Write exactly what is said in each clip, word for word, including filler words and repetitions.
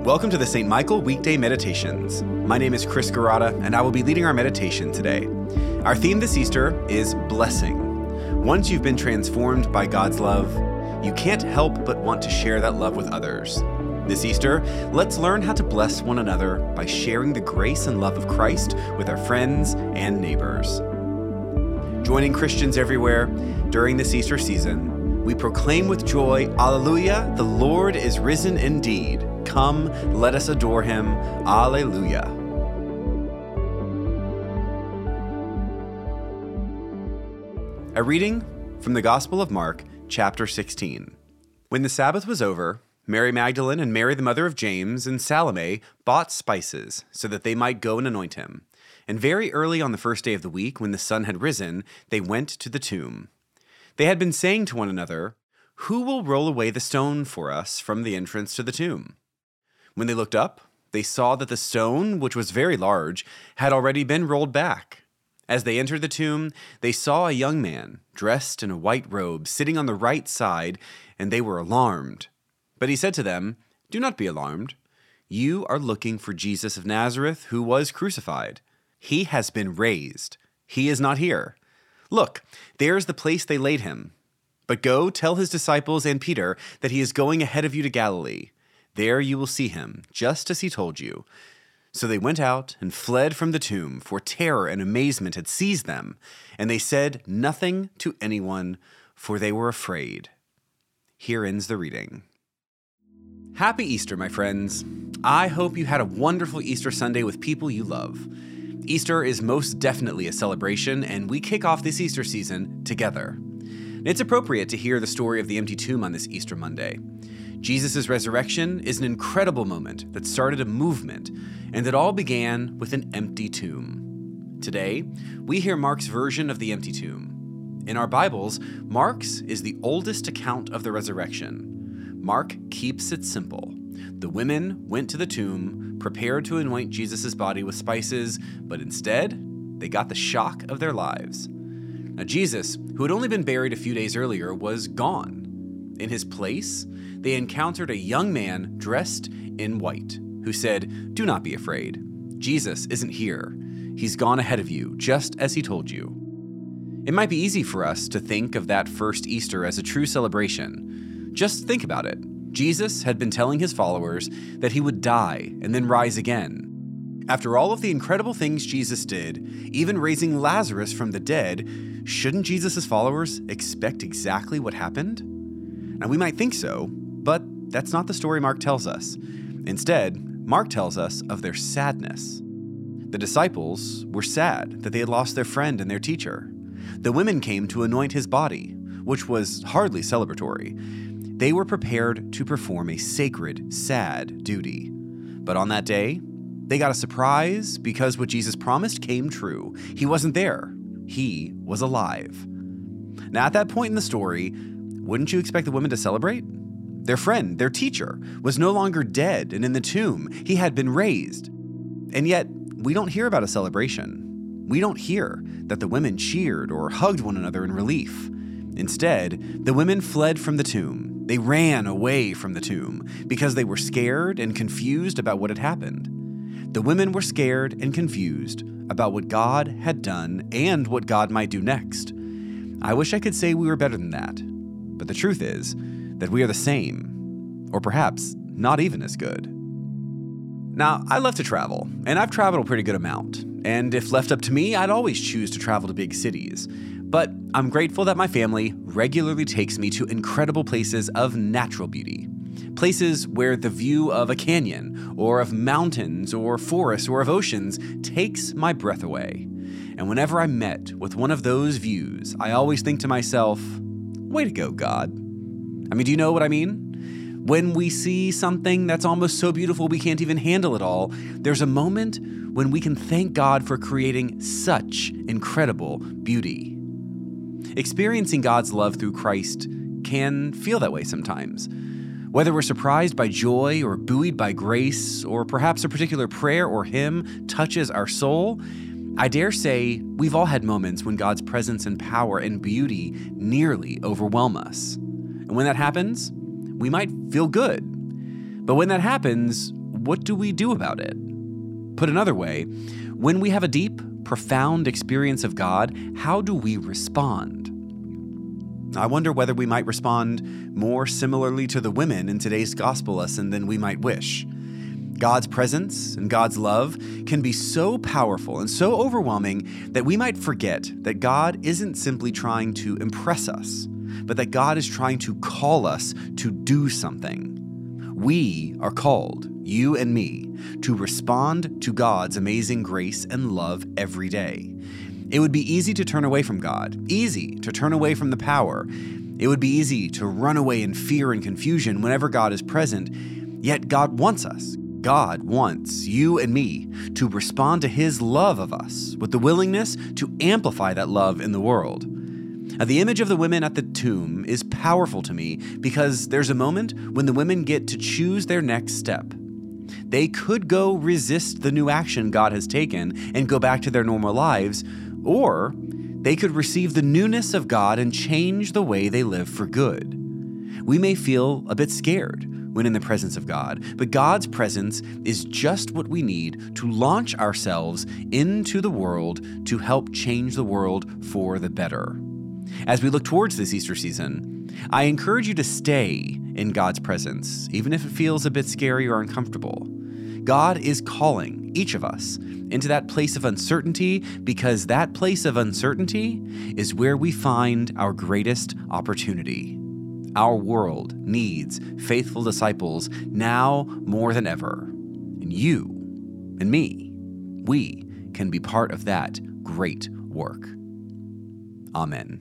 Welcome to the Saint Michael Weekday Meditations. My name is Chris Garata, and I will be leading our meditation today. Our theme this Easter is blessing. Once you've been transformed by God's love, you can't help but want to share that love with others. This Easter, let's learn how to bless one another by sharing the grace and love of Christ with our friends and neighbors. Joining Christians everywhere during this Easter season, we proclaim with joy, Alleluia, the Lord is risen indeed. Come, let us adore him. Alleluia. A reading from the Gospel of Mark, chapter sixteen. When the Sabbath was over, Mary Magdalene and Mary the mother of James and Salome bought spices so that they might go and anoint him. And very early on the first day of the week, when the sun had risen, they went to the tomb. They had been saying to one another, "Who will roll away the stone for us from the entrance to the tomb?" When they looked up, they saw that the stone, which was very large, had already been rolled back. As they entered the tomb, they saw a young man, dressed in a white robe, sitting on the right side, and they were alarmed. But he said to them, "Do not be alarmed. You are looking for Jesus of Nazareth, who was crucified. He has been raised. He is not here. Look, there is the place they laid him. But go tell his disciples and Peter that he is going ahead of you to Galilee. There you will see him, just as he told you." So they went out and fled from the tomb, for terror and amazement had seized them, and they said nothing to anyone, for they were afraid. Here ends the reading. Happy Easter, my friends. I hope you had a wonderful Easter Sunday with people you love. Easter is most definitely a celebration, and we kick off this Easter season together. It's appropriate to hear the story of the empty tomb on this Easter Monday. Jesus' resurrection is an incredible moment that started a movement, and it all began with an empty tomb. Today, we hear Mark's version of the empty tomb. In our Bibles, Mark's is the oldest account of the resurrection. Mark keeps it simple. The women went to the tomb, prepared to anoint Jesus' body with spices, but instead, they got the shock of their lives. Now, Jesus, who had only been buried a few days earlier, was gone. In his place, they encountered a young man dressed in white, who said, "Do not be afraid. Jesus isn't here. He's gone ahead of you, just as he told you." It might be easy for us to think of that first Easter as a true celebration. Just think about it. Jesus had been telling his followers that he would die and then rise again. After all of the incredible things Jesus did, even raising Lazarus from the dead, shouldn't Jesus' followers expect exactly what happened? Now, we might think so, but that's not the story Mark tells us. Instead, Mark tells us of their sadness. The disciples were sad that they had lost their friend and their teacher. The women came to anoint his body, which was hardly celebratory. They were prepared to perform a sacred, sad duty. But on that day, they got a surprise because what Jesus promised came true. He wasn't there. He was alive. Now, at that point in the story, wouldn't you expect the women to celebrate? Their friend, their teacher, was no longer dead and in the tomb. He had been raised. And yet, we don't hear about a celebration. We don't hear that the women cheered or hugged one another in relief. Instead, the women fled from the tomb. They ran away from the tomb because they were scared and confused about what had happened. The women were scared and confused about what God had done and what God might do next. I wish I could say we were better than that. But the truth is that we are the same, or perhaps not even as good. Now, I love to travel, and I've traveled a pretty good amount. And if left up to me, I'd always choose to travel to big cities. But I'm grateful that my family regularly takes me to incredible places of natural beauty. Places where the view of a canyon, or of mountains, or forests, or of oceans takes my breath away. And whenever I'm met with one of those views, I always think to myself, way to go, God. I mean, do you know what I mean? When we see something that's almost so beautiful we can't even handle it all, there's a moment when we can thank God for creating such incredible beauty. Experiencing God's love through Christ can feel that way sometimes. Whether we're surprised by joy or buoyed by grace, or perhaps a particular prayer or hymn touches our soul, I dare say we've all had moments when God's presence and power and beauty nearly overwhelm us. And when that happens, we might feel good. But when that happens, what do we do about it? Put another way, when we have a deep, profound experience of God, how do we respond? I wonder whether we might respond more similarly to the women in today's gospel lesson than we might wish. God's presence and God's love can be so powerful and so overwhelming that we might forget that God isn't simply trying to impress us, but that God is trying to call us to do something. We are called, you and me, to respond to God's amazing grace and love every day. It would be easy to turn away from God, easy to turn away from the power. It would be easy to run away in fear and confusion whenever God is present. Yet God wants us. God wants you and me to respond to His love of us with the willingness to amplify that love in the world. Now, the image of the women at the tomb is powerful to me because there's a moment when the women get to choose their next step. They could go resist the new action God has taken and go back to their normal lives, or they could receive the newness of God and change the way they live for good. We may feel a bit scared when in the presence of God, but God's presence is just what we need to launch ourselves into the world to help change the world for the better. As we look towards this Easter season, I encourage you to stay in God's presence, even if it feels a bit scary or uncomfortable. God is calling each of us into that place of uncertainty because that place of uncertainty is where we find our greatest opportunity. Our world needs faithful disciples now more than ever. And you and me, we can be part of that great work. Amen.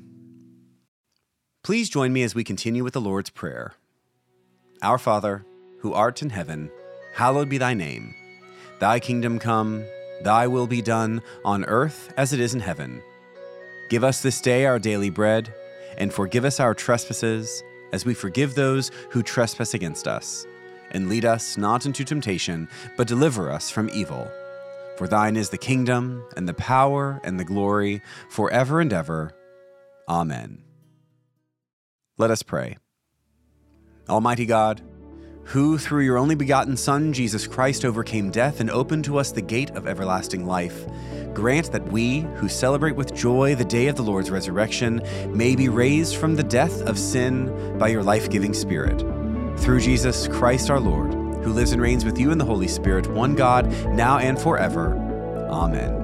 Please join me as we continue with the Lord's Prayer. Our Father, who art in heaven, hallowed be thy name. Thy kingdom come, thy will be done on earth as it is in heaven. Give us this day our daily bread, and forgive us our trespasses, as we forgive those who trespass against us. And lead us not into temptation, but deliver us from evil. For thine is the kingdom, and the power, and the glory, forever and ever. Amen. Let us pray. Almighty God, who through your only begotten Son, Jesus Christ, overcame death and opened to us the gate of everlasting life, grant that we, who celebrate with joy the day of the Lord's resurrection, may be raised from the death of sin by your life-giving Spirit. Through Jesus Christ our Lord, who lives and reigns with you in the Holy Spirit, one God, now and forever. Amen.